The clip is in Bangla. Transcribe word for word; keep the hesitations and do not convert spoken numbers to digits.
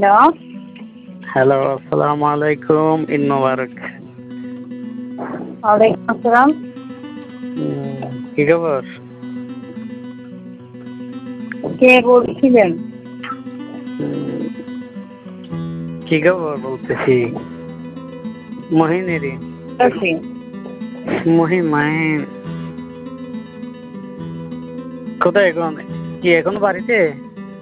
হ্যালো হ্যালো, আসসালামু আলাইকুম, ঈদ মোবারক। ওয়ালাইকুম আসসালাম। উম, কি খবর? কে বলছিলেন? উম, কি খবর বলতেছি, মহিনেরই। আছি। মহিন মাহিন কোথায় এখন? কি এখনো বাড়িতে?